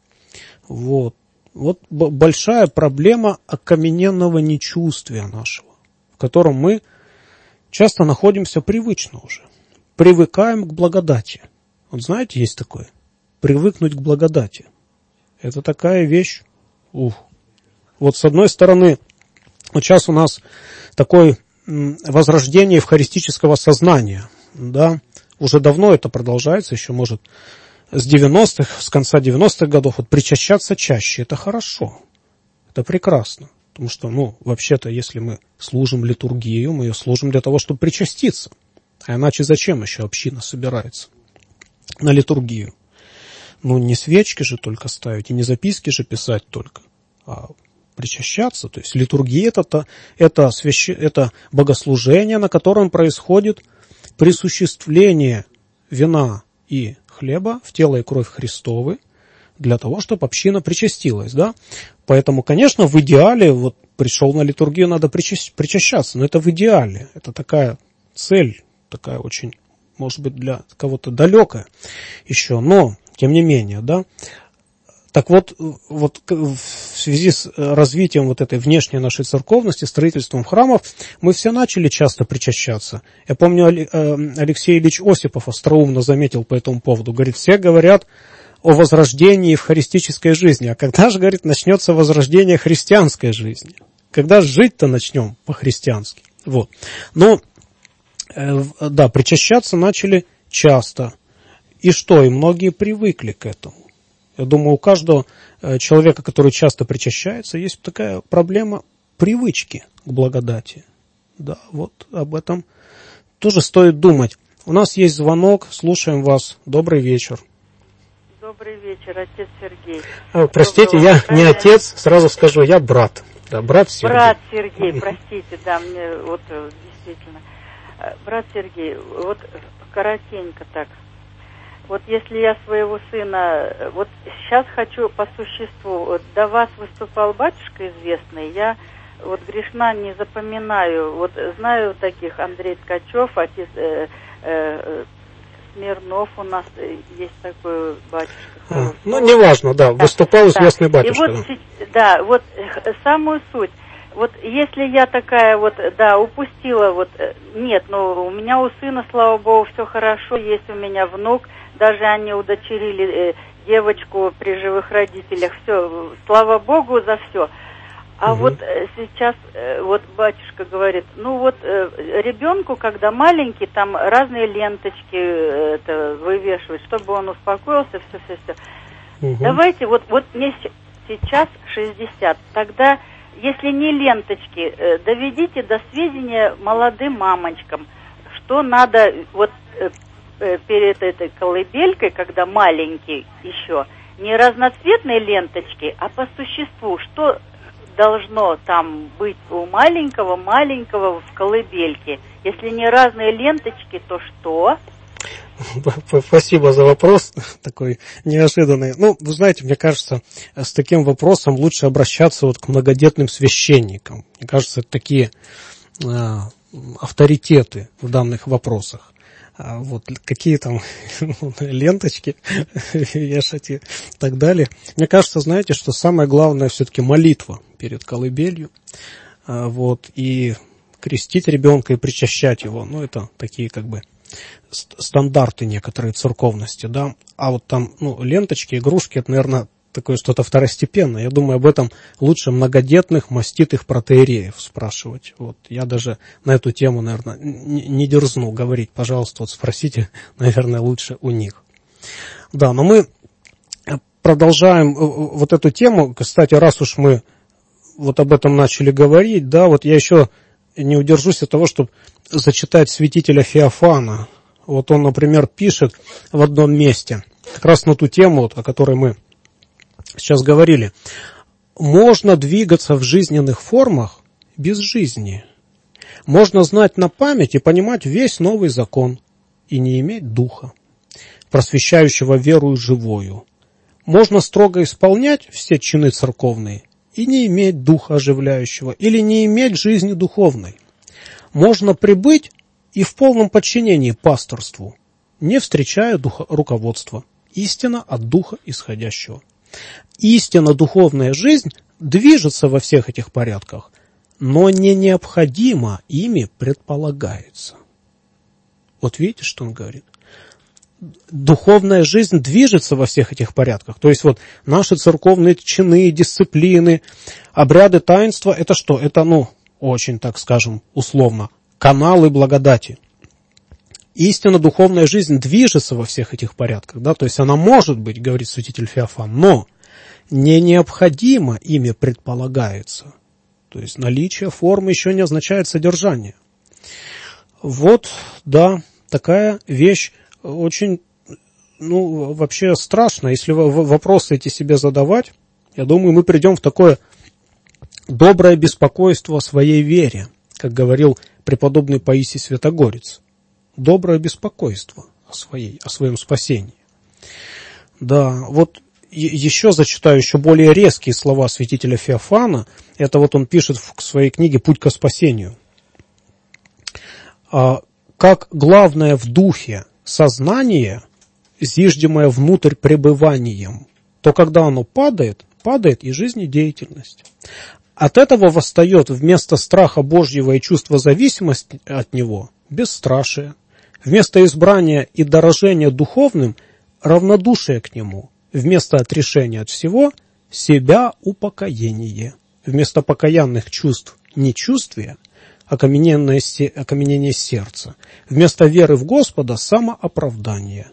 Вот. Вот большая проблема окамененного нечувствия нашего, в котором мы часто находимся привычно уже. Привыкаем к благодати. Вот знаете, есть такое? Привыкнуть к благодати. Это такая вещь. Ух. Вот с одной стороны, вот сейчас у нас такое возрождение евхаристического сознания. Да? Уже давно это продолжается, еще может с девяностых, с конца девяностых годов. Вот причащаться чаще, это хорошо. Это прекрасно. Потому что, ну, вообще-то, если мы служим литургию, мы ее служим для того, чтобы причаститься. А иначе зачем еще община собирается на литургию? Ну, не свечки же только ставить, и не записки же писать только, а причащаться. То есть литургия это, это, свящ... это богослужение, на котором происходит присуществление вина и хлеба в тело и кровь Христовы, для того, чтобы община причастилась, да? Поэтому, конечно, в идеале, вот пришел на литургию, надо причащ... причащаться, но это в идеале, это такая цель, такая очень, может быть, для кого-то далекая еще, но, тем не менее, да? Так вот, вот в связи с развитием вот этой внешней нашей церковности, строительством храмов, мы все начали часто причащаться. Я помню, Алексей Ильич Осипов остроумно заметил по этому поводу. Говорит, все говорят о возрождении евхаристической жизни. А когда же, говорит, начнется возрождение христианской жизни? Когда жить-то начнем по-христиански? Вот. Но, да, причащаться начали часто. И что? И многие привыкли к этому. Я думаю, у каждого человека, который часто причащается, есть такая проблема привычки к благодати. Да, вот об этом тоже стоит думать. У нас есть звонок, слушаем вас. Добрый вечер. Добрый вечер, отец Сергей. А, простите, Доброго я не отец, сразу скажу, я брат. Да, брат Сергей. Брат Сергей, простите, да, мне вот действительно. Брат Сергей, вот коротенько так. Вот если я своего сына, вот сейчас хочу по существу, вот до вас выступал батюшка известный, я вот грешна не запоминаю, вот знаю таких, Андрей Ткачев, отец э, э, Смирнов у нас есть такой батюшка. А, ну, неважно, да, выступал да, известный да. батюшка. И вот, да, вот самую суть. Вот если я такая вот, да, упустила, вот, нет, ну, у меня у сына, слава богу, все хорошо, есть у меня внук, даже они удочерили э, девочку при живых родителях, все, слава богу за все. А угу. вот э, сейчас, э, вот батюшка говорит, ну вот э, ребенку, когда маленький, там разные ленточки э, это, вывешивать, чтобы он успокоился, все-все-все. Угу. Давайте, вот, вот мне сейчас шестьдесят, тогда... Если не ленточки, доведите до сведения молодым мамочкам, что надо вот перед этой колыбелькой, когда маленький еще, не разноцветные ленточки, а по существу, что должно там быть у маленького-маленького в колыбельке. Если не разные ленточки, то что? Спасибо за вопрос, такой неожиданный. Ну, вы знаете, мне кажется, с таким вопросом лучше обращаться вот к многодетным священникам. Мне кажется, это такие э, авторитеты в данных вопросах. А вот какие там ленточки вешать и так далее. Мне кажется, знаете, что самое главное все-таки молитва перед колыбелью. А, вот, и крестить ребенка и причащать его. Ну, это такие как бы стандарты некоторой церковности, да, а вот там, ну, ленточки, игрушки, это, наверное, такое что-то второстепенное. Я думаю, об этом лучше многодетных, маститых протоиереев спрашивать. Вот, я даже на эту тему, наверное, не, не дерзну говорить. Пожалуйста, вот спросите, наверное, лучше у них. Да, но мы продолжаем вот эту тему. Кстати, раз уж мы вот об этом начали говорить, да, вот я еще не удержусь от того, чтобы зачитать святителя Феофана. Вот он, например, пишет в одном месте, как раз на ту тему, вот, о которой мы сейчас говорили. Можно двигаться в жизненных формах без жизни. Можно знать на память и понимать весь новый закон и не иметь духа, просвещающего веру живую. Можно строго исполнять все чины церковные и не иметь духа оживляющего или не иметь жизни духовной. Можно пребыть и в полном подчинении пасторству, не встречая духа руководства, истина от духа исходящего. Истинно духовная жизнь движется во всех этих порядках, но не необходимо ими предполагается. Вот видите, что он говорит? Духовная жизнь движется во всех этих порядках. То есть вот наши церковные чины, дисциплины, обряды, таинства, это что? Это, ну, очень, так скажем, условно, каналы благодати. Истинно духовная жизнь движется во всех этих порядках, да, то есть она может быть, говорит святитель Феофан, но не необходимо ими предполагается. То есть наличие формы еще не означает содержание. Вот, да, такая вещь очень, ну, вообще страшная. Если вопросы эти себе задавать, я думаю, мы придем в такое доброе беспокойство о своей вере, как говорил преподобный Паисий Святогорец. Доброе беспокойство о своей, о своем спасении. Да, вот еще зачитаю еще более резкие слова святителя Феофана. Это вот он пишет в своей книге «Путь ко спасению». Как главное в духе сознание, зиждемое внутрь пребыванием, то когда оно падает, падает и жизнедеятельность. От этого восстает вместо страха Божьего и чувства зависимости от него бесстрашие. Вместо избрания и дорожения духовным – равнодушие к нему. Вместо отрешения от всего – себя упокоение. Вместо покаянных чувств – нечувствие, окаменение сердца. Вместо веры в Господа – самооправдание.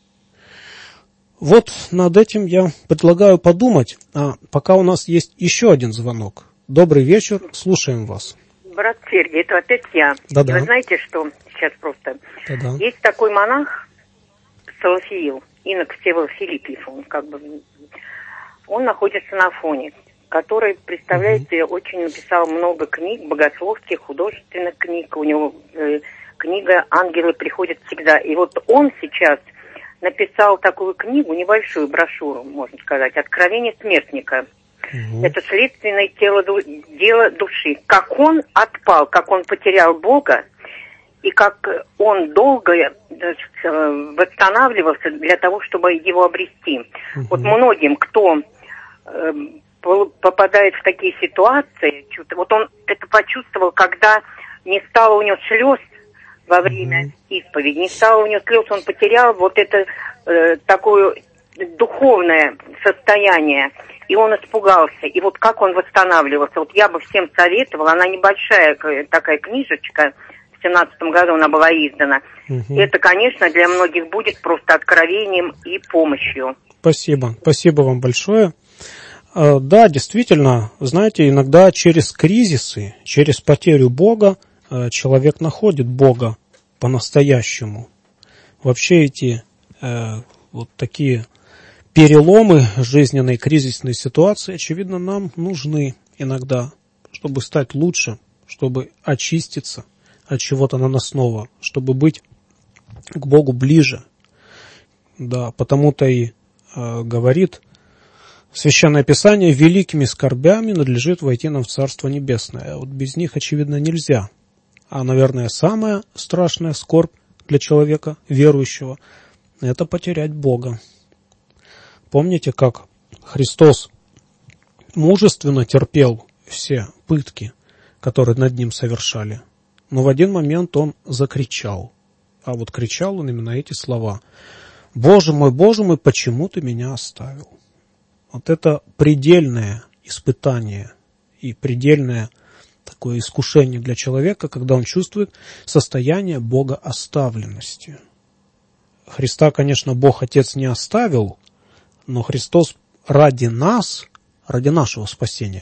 Вот над этим я предлагаю подумать. А пока у нас есть еще один звонок. Добрый вечер, слушаем вас. Брат Сергей, это опять я. Да-да. Вы знаете, что сейчас просто... Да-да. Есть такой монах, Салафиил, инок Всеволод Филиппьев, он как бы... Он находится на Афоне, который, представляете, mm-hmm. очень написал много книг, богословских, художественных книг. У него э, книга «Ангелы приходят всегда». И вот он сейчас написал такую книгу, небольшую брошюру, можно сказать, «Откровение смертника». Угу. Это следственное тело, дело души. Как он отпал, как он потерял Бога, и как он долго восстанавливался для того, чтобы его обрести. Угу. Вот многим, кто э, попадает в такие ситуации, вот он это почувствовал, когда не стало у него слез во время угу. исповеди, не стало у него слез, он потерял вот это э, такое духовное состояние. И он испугался. И вот как он восстанавливался. Вот я бы всем советовала. Она небольшая такая книжечка. В семнадцатом году она была издана. Угу. Это, конечно, для многих будет просто откровением и помощью. Спасибо. Спасибо вам большое. Да, действительно, знаете, иногда через кризисы, через потерю Бога человек находит Бога по-настоящему. Вообще эти вот такие... переломы жизненной кризисной ситуации, очевидно, нам нужны иногда, чтобы стать лучше, чтобы очиститься от чего-то наносного, чтобы быть к Богу ближе. Да, потому-то и э, говорит Священное Писание: великими скорбями надлежит войти нам в Царство Небесное. А вот без них, очевидно, нельзя. А, наверное, самая страшная скорбь для человека, верующего, это потерять Бога. Помните, как Христос мужественно терпел все пытки, которые над ним совершали? Но в один момент он закричал. А вот кричал он именно эти слова: «Боже мой, Боже мой, почему ты меня оставил?» Вот это предельное испытание и предельное такое искушение для человека, когда он чувствует состояние богооставленности. Христа, конечно, Бог Отец не оставил, но Христос ради нас, ради нашего спасения,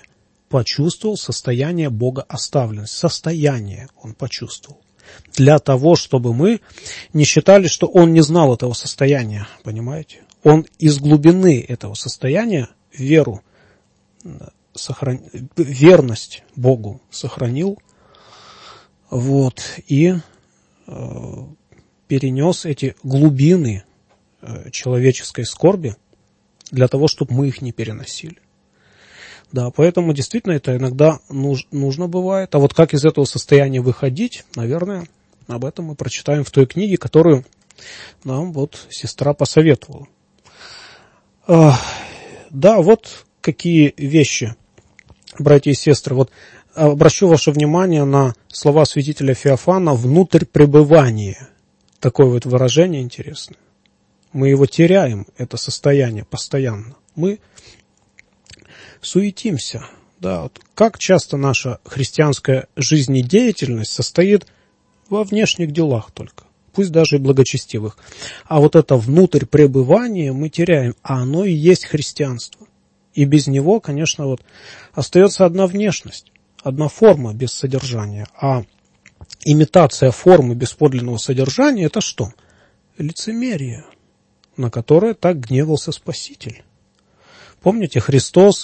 почувствовал состояние богооставленности. Состояние он почувствовал. Для того, чтобы мы не считали, что он не знал этого состояния. Понимаете? Он из глубины этого состояния веру, сохран... верность Богу сохранил. Вот, и э, перенес эти глубины э, человеческой скорби для того, чтобы мы их не переносили. Да, поэтому действительно это иногда нуж, нужно бывает. А вот как из этого состояния выходить, наверное, об этом мы прочитаем в той книге, которую нам вот сестра посоветовала. А, да, вот какие вещи, братья и сестры. Вот обращу ваше внимание на слова святителя Феофана «внутрь пребывания». Такое вот выражение интересное. Мы его теряем, это состояние, постоянно. Мы суетимся. Да, вот как часто наша христианская жизнедеятельность состоит во внешних делах только, пусть даже и благочестивых. А вот это внутрь пребывание мы теряем, а оно и есть христианство. И без него, конечно, вот остается одна внешность, одна форма без содержания. А имитация формы без подлинного содержания – это что? Лицемерие, на которое так гневался Спаситель. Помните, Христос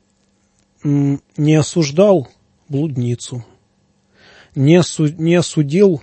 не осуждал блудницу, не, осу- не осудил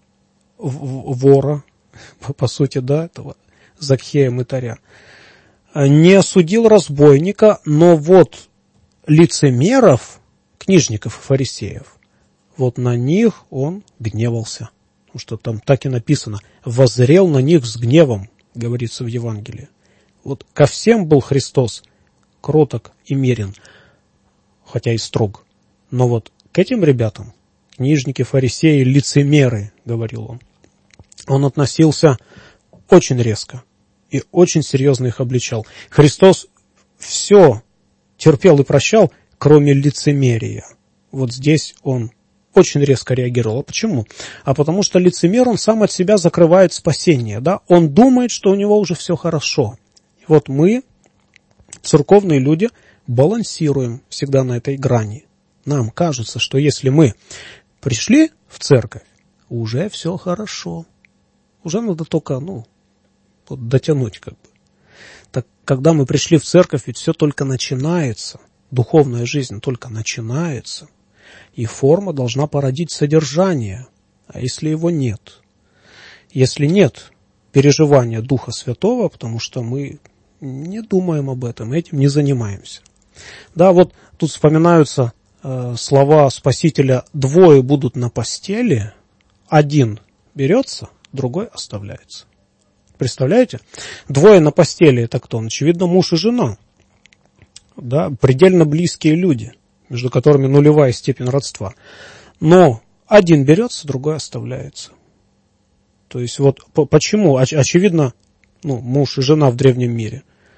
вора, по сути, да, этого Закхея мытаря, не осудил разбойника, но вот лицемеров, книжников и фарисеев, вот на них он гневался. Потому что там так и написано, воззрел на них с гневом, говорится в Евангелии. Вот ко всем был Христос кроток и мирен, хотя и строг. Но вот к этим ребятам, книжники, фарисеи, лицемеры, говорил он, он относился очень резко и очень серьезно их обличал. Христос все терпел и прощал, кроме лицемерия. Вот здесь он очень резко реагировал. А почему? А потому что лицемер, он сам от себя закрывает спасение. Да? Он думает, что у него уже все хорошо. И вот мы, церковные люди, балансируем всегда на этой грани. Нам кажется, что если мы пришли в церковь, уже все хорошо. Уже надо только, ну, вот дотянуть как бы. Так когда мы пришли в церковь, ведь все только начинается. Духовная жизнь только начинается. И форма должна породить содержание. А если его нет? Если нет переживания Духа Святого, потому что мы не думаем об этом, этим не занимаемся. Да, вот тут вспоминаются э, слова Спасителя: двое будут на постели, один берется, другой оставляется. Представляете? Двое на постели — это кто? Очевидно, муж и жена. Да, предельно близкие люди, между которыми нулевая степень родства. Но один берется, другой оставляется. То есть вот почему? Оч- очевидно, ну, муж и жена в древнем мире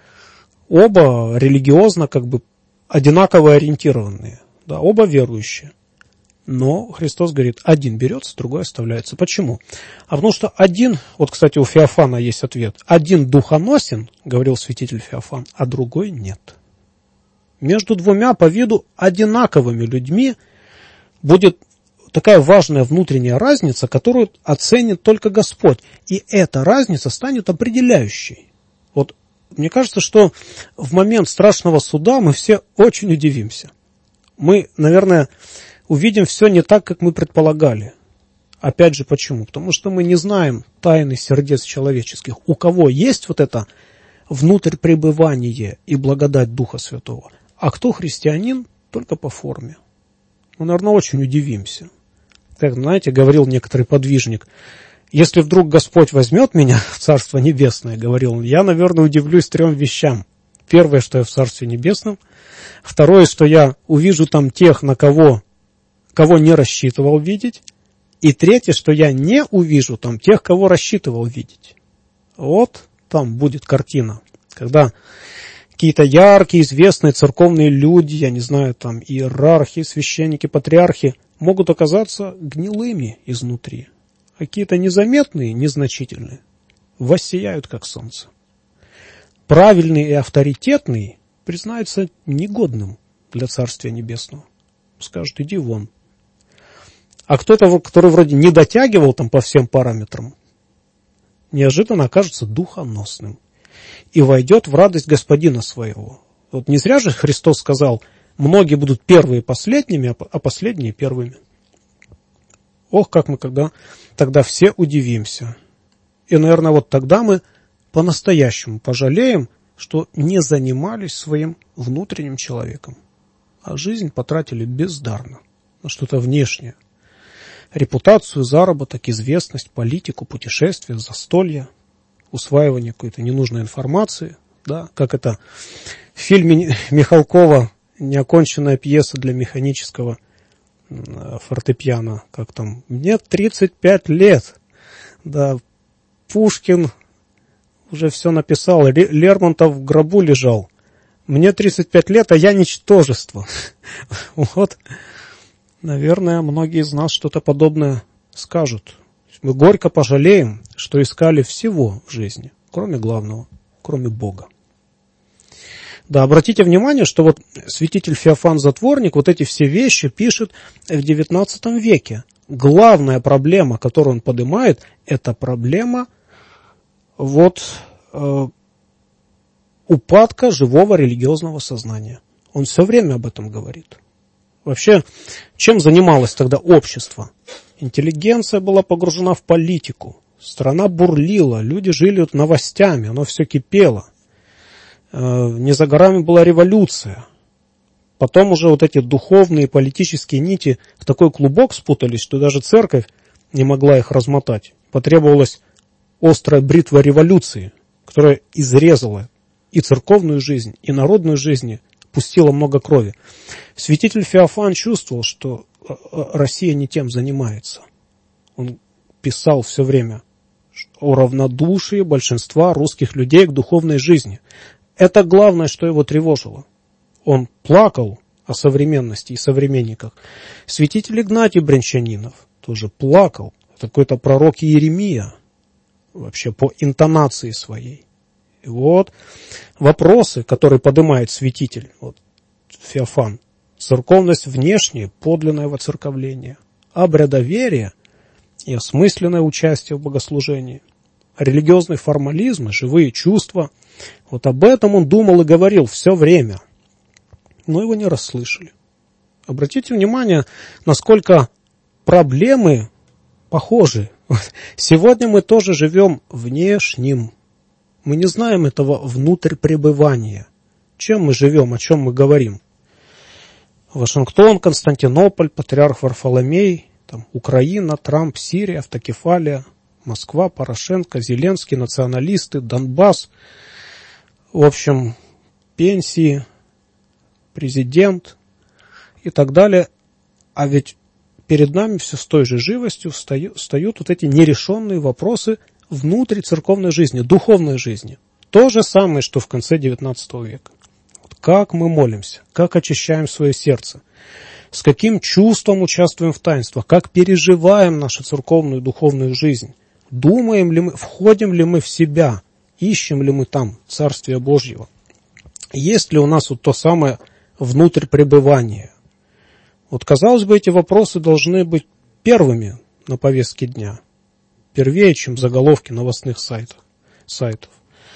оба религиозно как бы одинаково ориентированные, да, оба верующие. Но Христос говорит, один берется, другой оставляется. Почему? А потому что один, вот, кстати, у Феофана есть ответ, один духоносен, говорил святитель Феофан, а другой нет. Между двумя по виду одинаковыми людьми будет такая важная внутренняя разница, которую оценит только Господь. И эта разница станет определяющей. Вот мне кажется, что в момент страшного суда мы все очень удивимся. Мы, наверное, увидим все не так, как мы предполагали. Опять же, почему? Потому что мы не знаем тайны сердец человеческих. У кого есть вот это внутрь пребывание и благодать Духа Святого, а кто христианин, только по форме. Мы, наверное, очень удивимся. Как, знаете, говорил некоторый подвижник, если вдруг Господь возьмет меня в Царство Небесное, говорил он, я, наверное, удивлюсь трем вещам. Первое, что я в Царстве Небесном. Второе, что я увижу там тех, на кого, кого не рассчитывал видеть. И третье, что я не увижу там тех, кого рассчитывал видеть. Вот там будет картина, когда какие-то яркие, известные церковные люди, я не знаю, там иерархи, священники, патриархи, могут оказаться гнилыми изнутри. Какие-то незаметные, незначительные, воссияют, как солнце. Правильный и авторитетный признается негодным для Царствия Небесного. Скажут, иди вон. А кто-то, который вроде не дотягивал там по всем параметрам, неожиданно окажется духоносным и войдет в радость Господина своего. Вот не зря же Христос сказал, многие будут первые последними, а последние первыми. Ох, как мы когда, тогда все удивимся. И, наверное, вот тогда мы по-настоящему пожалеем, что не занимались своим внутренним человеком, а жизнь потратили бездарно на что-то внешнее. Репутацию, заработок, известность, политику, путешествия, застолья, усваивание какой-то ненужной информации. Да? Как это в фильме Михалкова «Неоконченная пьеса для механического фортепиано». Как там? Мне тридцать пять лет. Да, Пушкин уже все написал. Лермонтов в гробу лежал. Мне тридцать пять лет, а я ничтожество. Вот. Наверное, многие из нас что-то подобное скажут. Мы горько пожалеем, что искали всего в жизни, кроме главного, кроме Бога. Да, обратите внимание, что вот святитель Феофан Затворник вот эти все вещи пишет в девятнадцатом веке. Главная проблема, которую он поднимает, это проблема вот э, упадка живого религиозного сознания. Он все время об этом говорит. Вообще, чем занималось тогда общество? Интеллигенция была погружена в политику. Страна бурлила, люди жили новостями, оно все кипело. Не за горами была революция. Потом уже вот эти духовные политические нити в такой клубок спутались, что даже церковь не могла их размотать. Потребовалась острая бритва революции, которая изрезала и церковную жизнь, и народную жизнь, пустила много крови. Святитель Феофан чувствовал, что Россия не тем занимается. Он писал все время о равнодушии большинства русских людей к духовной жизни. Это главное, что его тревожило. Он плакал о современности и современниках. Святитель Игнатий Брянчанинов тоже плакал. Это какой-то пророк Иеремия, вообще по интонации своей. И вот вопросы, которые поднимает святитель, вот, Феофан. Церковность внешняя, подлинное воцерковление. Обрядоверие и осмысленное участие в богослужении. Религиозный формализм и живые чувства. Вот об этом он думал и говорил все время. Но его не расслышали. Обратите внимание, насколько проблемы похожи. Сегодня мы тоже живем внешним. Мы не знаем этого внутрь пребывания. Чем мы живем, о чем мы говорим? Вашингтон, Константинополь, патриарх Варфоломей, там, Украина, Трамп, Сирия, автокефалия, Москва, Порошенко, Зеленский, националисты, Донбасс. В общем, пенсии, президент и так далее. А ведь перед нами все с той же живостью встают, встают вот эти нерешенные вопросы внутри церковной жизни, духовной жизни. То же самое, что в конце девятнадцатого века. Вот как мы молимся, как очищаем свое сердце, с каким чувством участвуем в таинствах, как переживаем нашу церковную духовную жизнь, думаем ли мы, входим ли мы в себя, ищем ли мы там Царствие Божьего, есть ли у нас вот то самое внутрь пребывание. Вот, казалось бы, эти вопросы должны быть первыми на повестке дня, первее, чем заголовки новостных сайтов. сайтов.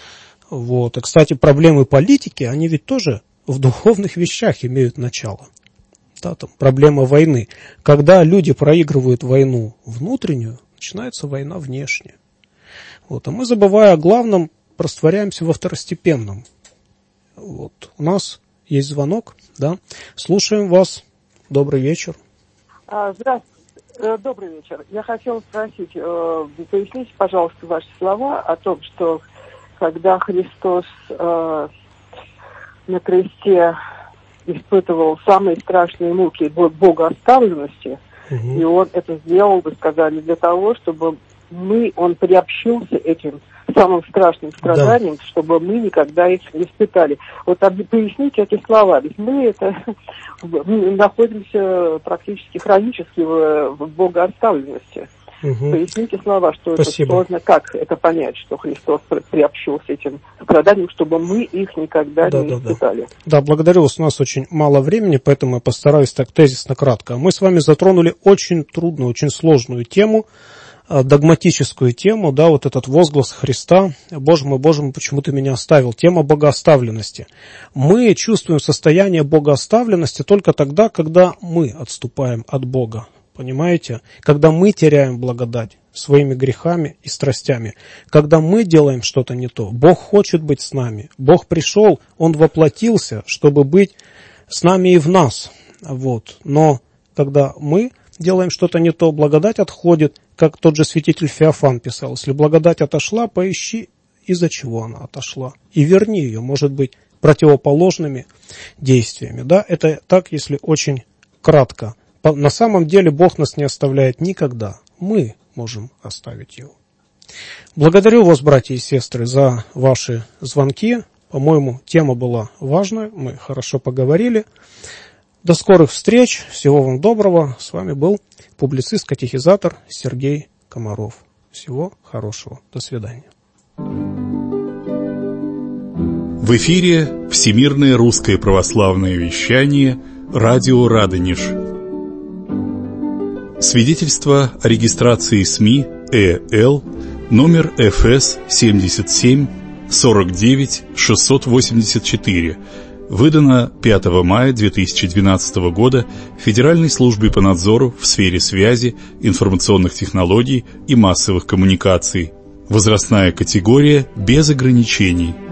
Вот. И, кстати, проблемы политики, они ведь тоже в духовных вещах имеют начало. Да, там проблема войны. Когда люди проигрывают войну внутреннюю, начинается война внешняя. Вот. А мы, забывая о главном, растворяемся во второстепенном. Вот. У нас есть звонок, да. Слушаем вас. Добрый вечер. Здравствуйте. Добрый вечер. Я хотела спросить, поясните, пожалуйста, ваши слова о том, что когда Христос э, на кресте испытывал самые страшные муки богооставленности, угу. и он это сделал, вы сказали, для того, чтобы мы, он приобщился этим самым страшным страданиям, да. чтобы мы никогда их не испытали. Вот поясните эти слова, ведь мы это мы находимся практически хронически в, в богооставленности. Угу. Поясните слова, что Спасибо. Это сложно, как это понять, что Христос приобщился этим страданиям, чтобы мы их никогда да, не да, испытали. Да. да, благодарю вас, у нас очень мало времени, поэтому я постараюсь так тезисно кратко. Мы с вами затронули очень трудную, очень сложную тему, догматическую тему, да, вот этот возглас Христа: «Боже мой, Боже мой, почему ты меня оставил?» Тема богооставленности. Мы чувствуем состояние богооставленности только тогда, когда мы отступаем от Бога. Понимаете? Когда мы теряем благодать своими грехами и страстями. Когда мы делаем что-то не то. Бог хочет быть с нами. Бог пришел, Он воплотился, чтобы быть с нами и в нас. Вот. Но когда мы делаем что-то не то, благодать отходит, как тот же святитель Феофан писал: если благодать отошла, поищи, из-за чего она отошла, и верни ее, может быть, противоположными действиями. Да? Это так, если очень кратко. На самом деле Бог нас не оставляет никогда. Мы можем оставить Его. Благодарю вас, братья и сестры, за ваши звонки. По-моему, тема была важная, мы хорошо поговорили. До скорых встреч, всего вам доброго. С вами был публицист-катехизатор Сергей Комаров. Всего хорошего. До свидания. В эфире Всемирное русское православное вещание «Радио Радонеж». Свидетельство о регистрации СМИ ЭЛ номер эф эс семьдесят семь сорок девять шестьсот восемьдесят четыре, выдано пятого мая две тысячи двенадцатого года Федеральной службой по надзору в сфере связи, информационных технологий и массовых коммуникаций. Возрастная категория без ограничений.